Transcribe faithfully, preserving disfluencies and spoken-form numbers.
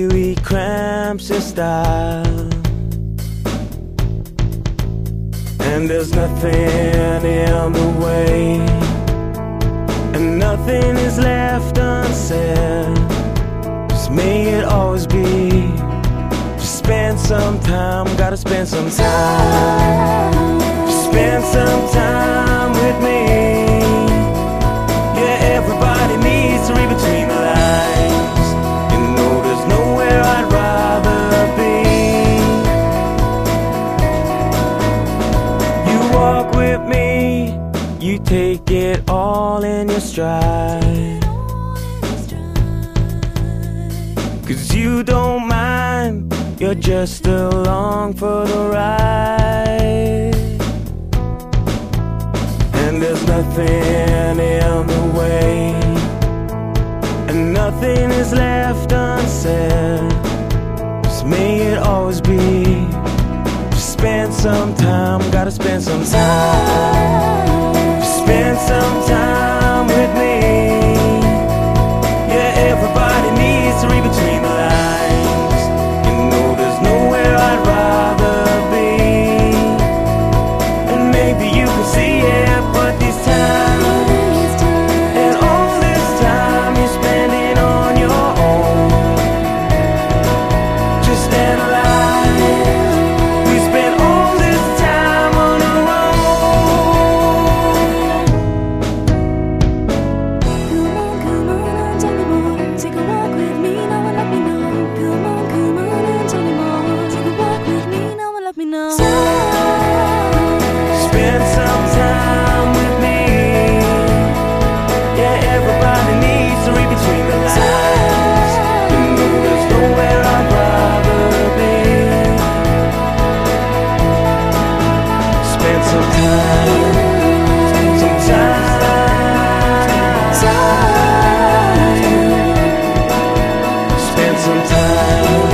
really cramps your style. And there's nothing in the way, and nothing is left unsaid. Just may it always be. Just spend some time, gotta spend some time. Just spend some time with me. Yeah, everybody needs to read between the lines. You know there's nowhere I'd rather be. You walk with me, you take it all in your stride. 'Cause you don't mind, you're just along for the ride. And there's nothing in the way, and nothing is left unsaid. Just may it always be. Just spend some time, gotta spend some time. Just spend some time with me. Yeah, everybody needs to read between the lines. You know there's nowhere I'd rather be. And maybe you can see it, but these times, and all this time you're spending on your own, just analyze. We spent all this time on our own. Come on, come on and tell me more. Take a walk with me now and let me know. Come on, come on and tell me more. Take a walk with me now and let me know. Spend some time with me. Yeah, everybody needs to read between the lines. You know there's nowhere I'd rather be. Spend some time, some time. Spend some time.